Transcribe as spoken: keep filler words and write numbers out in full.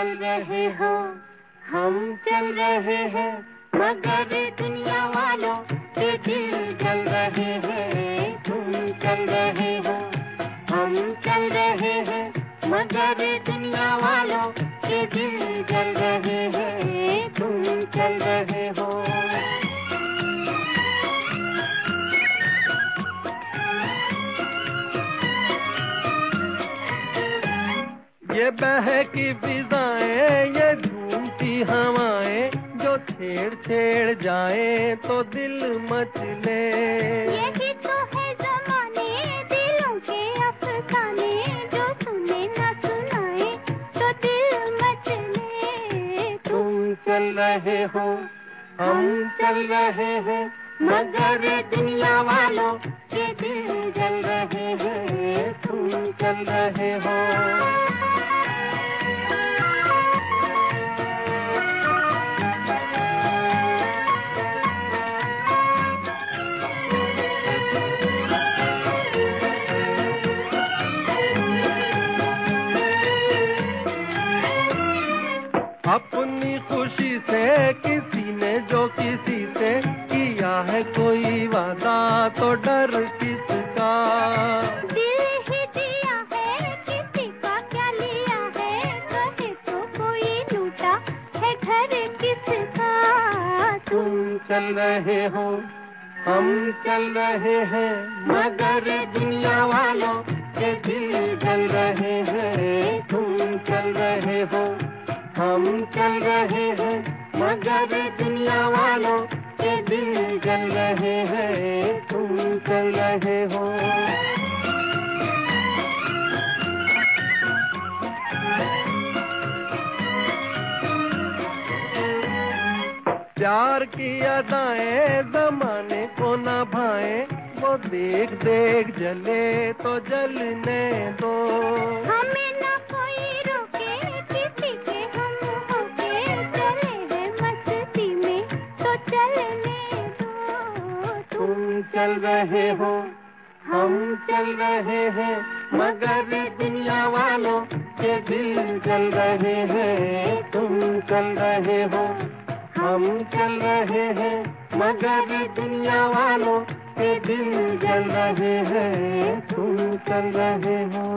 चल रहे हो, हम चल रहे हैं, मगर दुनिया वालों के दिल जल रहे हैं। तुम चल रहे हो, हम चल रहे हैं, मगर दुनिया वालों के दिल जल रहे हैं। तुम चल रहे हो। ये बहकी फिजाएं, ये झूमती हवाएं, जो छेड़ छेड़ जाए तो दिल मचले। यही तो है ज़माने, दिलों के अफसाने, जो सुने न सुनाए तो दिल मचले। तुम चल रहे हो, हम चल रहे हैं, मगर दुनिया वालों के दिल जल रहे हैं। तुम चल रहे हो। अपनी खुशी से किसी ने जो किसी से किया है कोई वादा, तो डर किसका। दिल ही दिया है, किसी का क्या लिया है, कहे तो कोई लूटा है घर किसका। तुम चल रहे हो, हम चल रहे हैं, मगर दुनिया वालों के दिल जल रहे हैं। तुम चल रहे हो, हम चल रहे हैं, मगर दुनिया वालों के दिल जल रहे हैं। तुम चल रहे हो। प्यार की अदाएं जमाने को न भाएं, वो देख देख जले तो जलने दो। हमें ना कोई रोके, किसी के हम होके चले हैं मस्ती में, तो चलने दो। तुम चल रहे हो, हम चल रहे हैं, मगर दुनिया वालों के दिल जल रहे हैं। तुम चल रहे हो, हम चल रहे हैं, मगर दुनिया वालों के दिल जल रहे हैं। तुम चल रहे हो।